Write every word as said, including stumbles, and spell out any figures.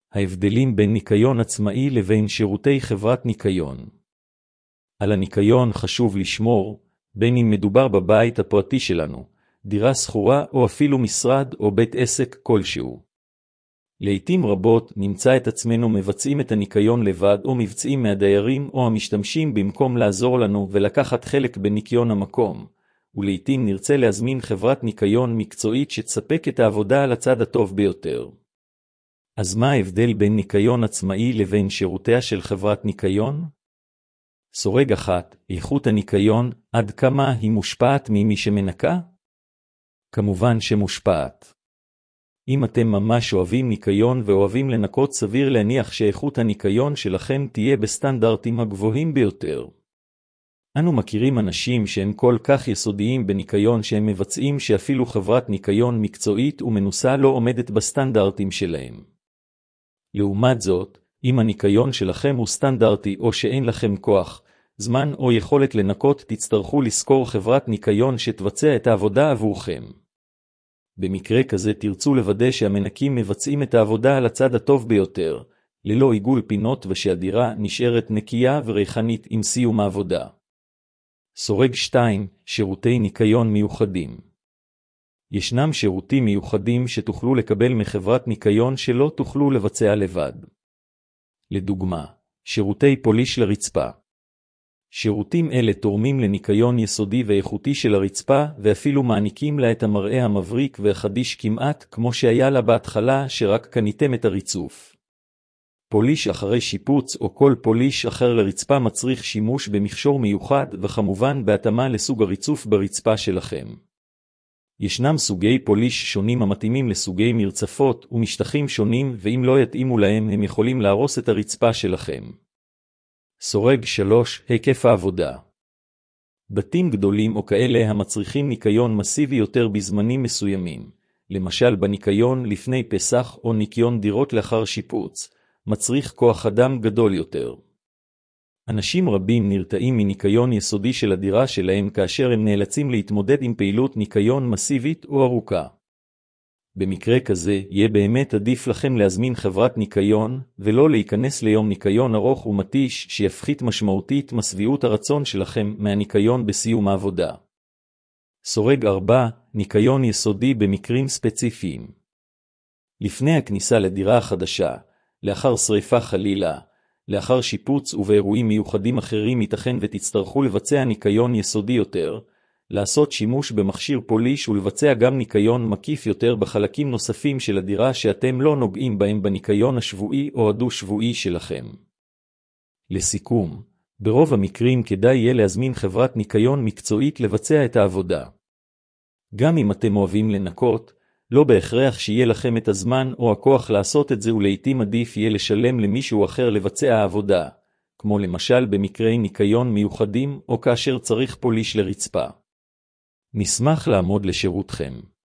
ההבדלים בין ניקיון עצמאי לבין שירותי חברת ניקיון. על הניקיון חשוב לשמור, בין אם מדובר בבית הפרטי שלנו, דירה שכורה או אפילו משרד או בית עסק כלשהו. לעתים רבות נמצא את עצמנו מבצעים את הניקיון לבד או מבצעים מהדיירים או המשתמשים במקום לעזור לנו ולקחת חלק בניקיון המקום, ולעתים נרצה להזמין חברת ניקיון מקצועית שתספק את העבודה על הצד הטוב ביותר. אז מה ההבדל בין ניקיון עצמאי לבין שירותיה של חברת ניקיון? סורג אחת, איכות הניקיון, עד כמה היא מושפעת ממי שמנקה? כמובן שמושפעת. אם אתם ממש אוהבים ניקיון ואוהבים לנקות, סביר להניח שאיכות הניקיון שלכם תהיה בסטנדרטים הגבוהים ביותר. אנו מכירים אנשים שהם כל כך יסודיים בניקיון שהם מבצעים שאפילו חברת ניקיון מקצועית ומנוסה לא עומדת בסטנדרטים שלהם. לעומת זאת, אם הניקיון שלכם הוא סטנדרטי או שאין לכם כוח, זמן או יכולת לנקות, תצטרכו לשכור חברת ניקיון שתבצע את העבודה עבורכם. במקרה כזה תרצו לוודא שהמנקים מבצעים את העבודה על הצד הטוב ביותר, ללא עיגול פינות ושהדירה נשארת נקייה וריחנית עם סיום העבודה. סורג שתיים, שירותי ניקיון מיוחדים. ישנם שירותים מיוחדים שתוכלו לקבל מחברת ניקיון שלא תוכלו לבצע לבד. לדוגמה, שירותי פוליש לרצפה. שירותים אלה תורמים לניקיון יסודי ואיכותי של הרצפה, ואפילו מעניקים לה את המראה המבריק והחדיש כמעט כמו שהיה לה בהתחלה שרק קניתם את הריצוף. פוליש אחרי שיפוץ או כל פוליש אחר לרצפה מצריך שימוש במכשור מיוחד וכמובן בהתאמה לסוג הריצוף ברצפה שלכם. ישנם סוגי פוליש שונים המתאימים לסוגי מרצפות ומשטחים שונים, ואם לא יתאימו להם הם יכולים להרוס את הרצפה שלכם. סורג שלוש, היקף העבודה. בתים גדולים או כאלה המצריכים ניקיון מסיבי יותר בזמנים מסוימים, למשל בניקיון לפני פסח או ניקיון דירות לאחר שיפוץ, מצריך כוח אדם גדול יותר. אנשים רבים נרתעים מניקיון יסודי של הדירה שלהם כאשר הם נאלצים להתמודד עם פעילות ניקיון מסיבית או ארוכה. במקרה כזה, יהיה באמת עדיף לכם להזמין חברת ניקיון, ולא להיכנס ליום ניקיון ארוך ומתיש שיפחית משמעותית משביעות הרצון שלכם מהניקיון בסיום העבודה. סורג ארבע, ניקיון יסודי במקרים ספציפיים. לפני הכניסה לדירה החדשה, לאחר שריפה חלילה, לאחר שיפוץ ובאירועים מיוחדים אחרים ייתכן ותצטרכו לבצע ניקיון יסודי יותר, לעשות שימוש במכשיר פוליש ולבצע גם ניקיון מקיף יותר בחלקים נוספים של הדירה שאתם לא נוגעים בהם בניקיון השבועי או הדו-שבועי שלכם. לסיכום, ברוב המקרים כדאי יהיה להזמין חברת ניקיון מקצועית לבצע את העבודה. גם אם אתם אוהבים לנקות, לא בהכרח שיהיה לכם את הזמן או הכוח לעשות את זה, ולעיתים עדיף יהיה לשלם למישהו אחר לבצע העבודה, כמו למשל במקרי ניקיון מיוחדים או כאשר צריך פוליש לרצפה. נשמח לעמוד לשירותכם.